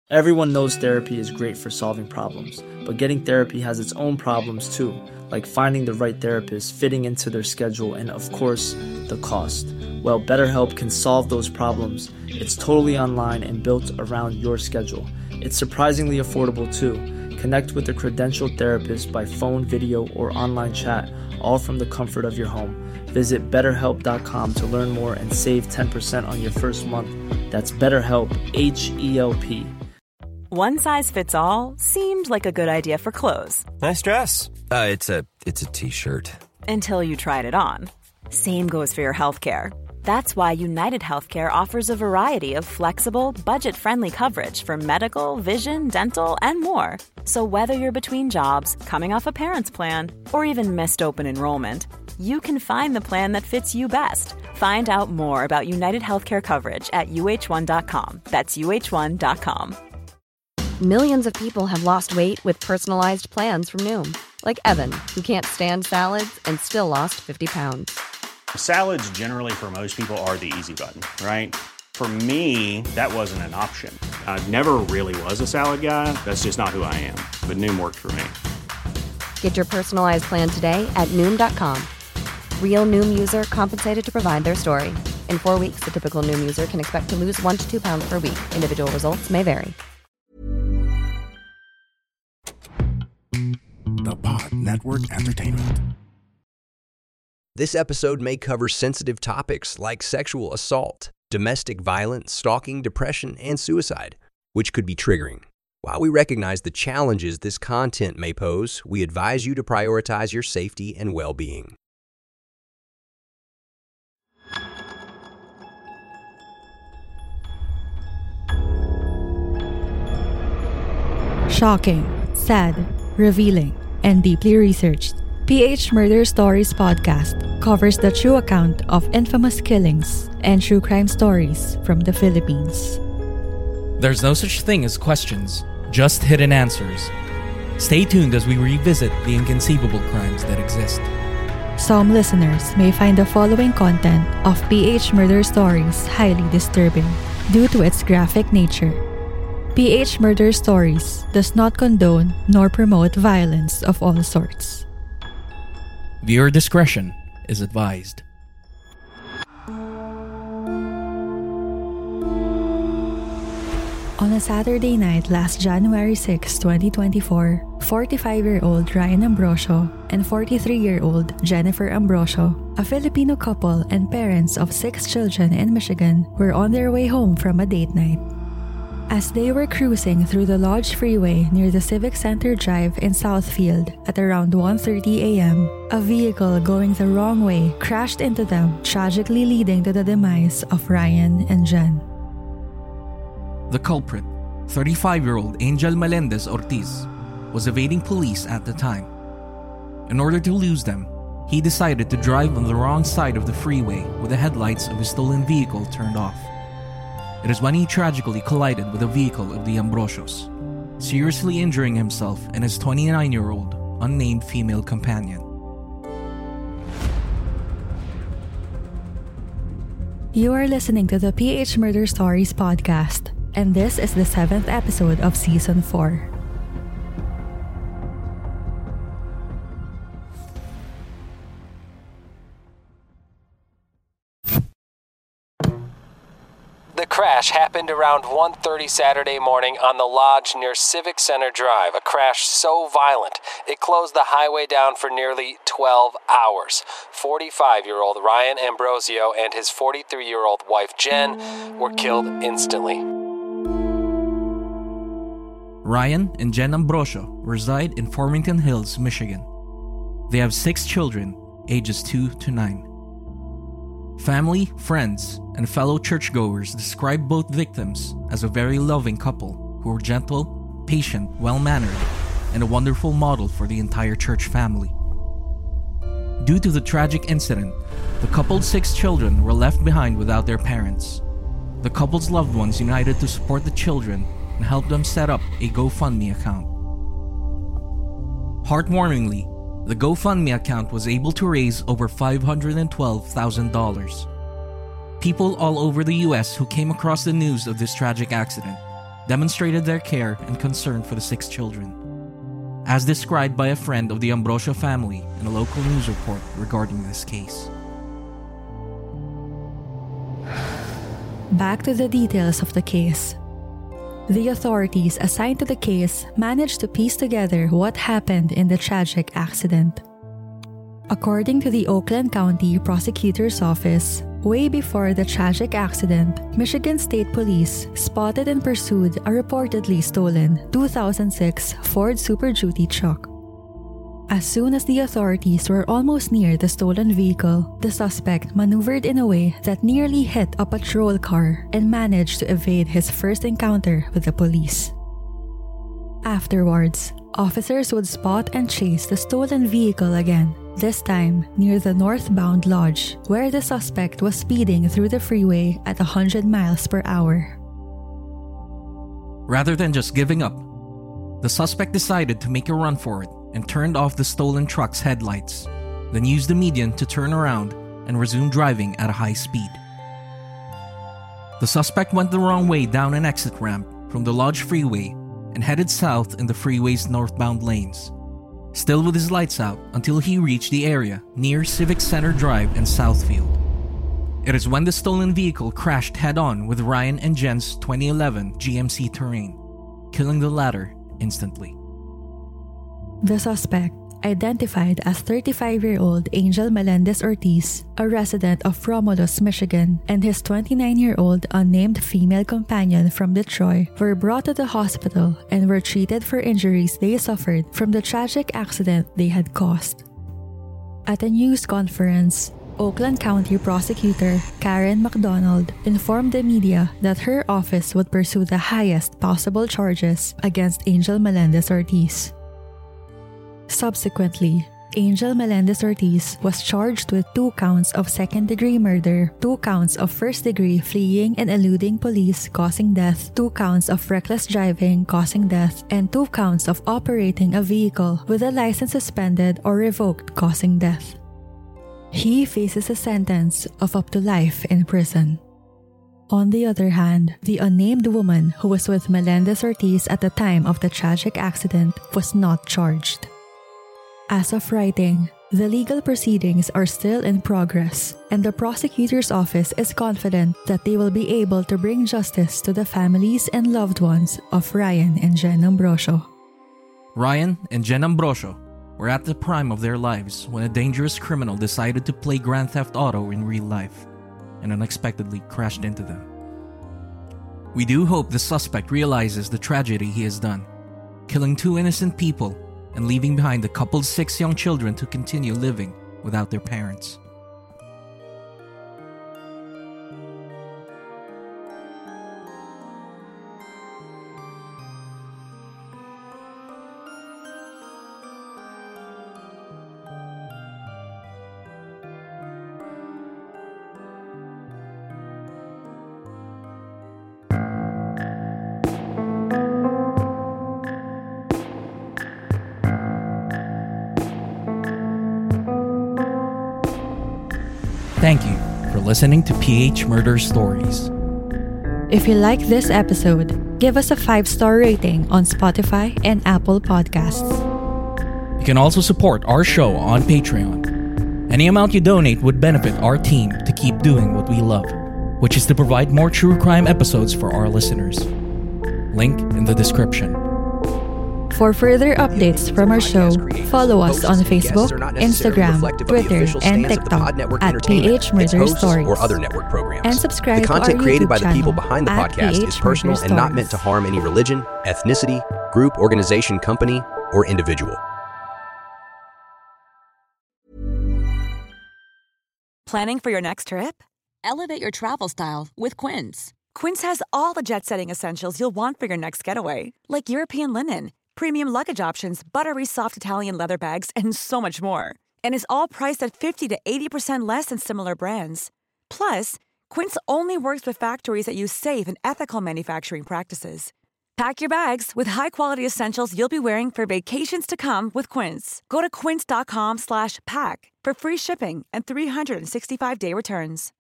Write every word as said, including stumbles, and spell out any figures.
Everyone knows therapy is great for solving problems, but getting therapy has its own problems too, like finding the right therapist, fitting into their schedule, and of course, the cost. Well, BetterHelp can solve those problems. It's totally online and built around your schedule. It's surprisingly affordable too. Connect with a credentialed therapist by phone, video, or online chat, all from the comfort of your home. Visit better help dot com to learn more and save ten percent on your first month. That's BetterHelp, H E L P. One size fits all seemed like a good idea for clothes. Nice dress. Uh, it's a it's a t-shirt. Until you tried it on. Same goes for your healthcare. That's why United Healthcare offers a variety of flexible, budget-friendly coverage for medical, vision, dental, and more. So whether you're between jobs, coming off a parent's plan, or even missed open enrollment, you can find the plan that fits you best. Find out more about United Healthcare coverage at U H one dot com. That's U H one dot com. Millions of people have lost weight with personalized plans from Noom. Like Evan, who can't stand salads and still lost fifty pounds. Salads generally for most people are the easy button, right? For me, that wasn't an option. I never really was a salad guy. That's just not who I am. But Noom worked for me. Get your personalized plan today at Noom dot com. Real Noom user compensated to provide their story. In four weeks, the typical Noom user can expect to lose one to two pounds per week. Individual results may vary. The Pod Network Entertainment. This episode may cover sensitive topics like sexual assault, domestic violence, stalking, depression, and suicide, which could be triggering. While we recognize the challenges this content may pose, we advise you to prioritize your safety and well-being. Shocking, sad, revealing, and deeply researched. P H Murder Stories podcast covers the true account of infamous killings and true crime stories from the Philippines. There's no such thing as questions, just hidden answers. Stay tuned as we revisit the inconceivable crimes that exist. Some listeners may find the following content of P H Murder Stories highly disturbing due to its graphic nature. P H Murder Stories does not condone nor promote violence of all sorts. Viewer discretion is advised. On a Saturday night last January sixth, twenty twenty-four, forty-five-year-old Ryan Ambrosio and forty-three-year-old Jennifer Ambrosio, a Filipino couple and parents of six children in Michigan, were on their way home from a date night. As they were cruising through the Lodge Freeway near the Civic Center Drive in Southfield at around one thirty a.m., a vehicle going the wrong way crashed into them, tragically leading to the demise of Ryan and Jen. The culprit, thirty-five-year-old Angel Melendez Ortiz, was evading police at the time. In order to lose them, he decided to drive on the wrong side of the freeway with the headlights of his stolen vehicle turned off. It is when he tragically collided with a vehicle of the Ambrosios, seriously injuring himself and his twenty-nine-year-old unnamed female companion. You are listening to the P H Murder Stories podcast, and this is the seventh episode of Season four. The crash happened around one thirty Saturday morning on the Lodge near Civic Center Drive, a crash so violent it closed the highway down for nearly twelve hours. forty-five-year-old Ryan Ambrosio and his forty-three-year-old wife Jen were killed instantly. Ryan and Jen Ambrosio reside in Farmington Hills, Michigan. They have six children, ages two to nine. Family, friends, and fellow churchgoers describe both victims as a very loving couple who were gentle, patient, well-mannered, and a wonderful model for the entire church family. Due to the tragic incident, the couple's six children were left behind without their parents. The couple's loved ones united to support the children and help them set up a GoFundMe account. Heartwarmingly, the GoFundMe account was able to raise over five hundred twelve thousand dollars. People all over the U S who came across the news of this tragic accident demonstrated their care and concern for the six children, as described by a friend of the Ambrosio family in a local news report regarding this case. Back to the details of the case. The authorities assigned to the case managed to piece together what happened in the tragic accident. According to the Oakland County Prosecutor's Office, way before the tragic accident, Michigan State Police spotted and pursued a reportedly stolen two thousand six Ford Super Duty truck. As soon as the authorities were almost near the stolen vehicle, the suspect maneuvered in a way that nearly hit a patrol car and managed to evade his first encounter with the police. Afterwards, officers would spot and chase the stolen vehicle again, this time near the northbound lodge, where the suspect was speeding through the freeway at one hundred miles per hour. Rather than just giving up, the suspect decided to make a run for it and turned off the stolen truck's headlights, then used the median to turn around and resume driving at a high speed. The suspect went the wrong way down an exit ramp from the Lodge Freeway and headed south in the freeway's northbound lanes, still with his lights out until he reached the area near Civic Center Drive and Southfield. It is when the stolen vehicle crashed head-on with Ryan and Jen's twenty eleven G M C Terrain, killing the latter instantly. The suspect, identified as thirty-five-year-old Angel Melendez-Ortiz, a resident of Romulus, Michigan, and his twenty-nine-year-old unnamed female companion from Detroit, were brought to the hospital and were treated for injuries they suffered from the tragic accident they had caused. At a news conference, Oakland County Prosecutor Karen McDonald informed the media that her office would pursue the highest possible charges against Angel Melendez-Ortiz. Subsequently, Angel Melendez-Ortiz was charged with two counts of second-degree murder, two counts of first-degree fleeing and eluding police causing death, two counts of reckless driving causing death, and two counts of operating a vehicle with a license suspended or revoked causing death. He faces a sentence of up to life in prison. On the other hand, the unnamed woman who was with Melendez-Ortiz at the time of the tragic accident was not charged. As of writing, the legal proceedings are still in progress, and the prosecutor's office is confident that they will be able to bring justice to the families and loved ones of Ryan and Jen Ambrosio. Ryan and Jen Ambrosio were at the prime of their lives when a dangerous criminal decided to play Grand Theft Auto in real life and unexpectedly crashed into them. We do hope the suspect realizes the tragedy he has done, killing two innocent people and leaving behind the couple's six young children to continue living without their parents. Thank you for listening to P H Murder Stories. If you like this episode, give us a five-star rating on Spotify and Apple Podcasts. You can also support our show on Patreon. Any amount you donate would benefit our team to keep doing what we love, which is to provide more true crime episodes for our listeners. Link in the description. For further updates from our show, follow us on Facebook, Instagram, Twitter, and TikTok at P H Murder Stories. Or other network programs. And subscribe the content to our created YouTube by the people channel behind the at podcast P H is personal Murder and not meant Stories. to harm any religion, ethnicity, group, organization, company, or individual. Planning for your next trip? Elevate your travel style with Quince. Quince has all the jet-setting essentials you'll want for your next getaway, like European linen, premium luggage options, buttery soft Italian leather bags, and so much more. And is all priced at fifty to eighty percent less than similar brands. Plus, Quince only works with factories that use safe and ethical manufacturing practices. Pack your bags with high-quality essentials you'll be wearing for vacations to come with Quince. Go to quince.com slash pack for free shipping and three sixty-five day returns.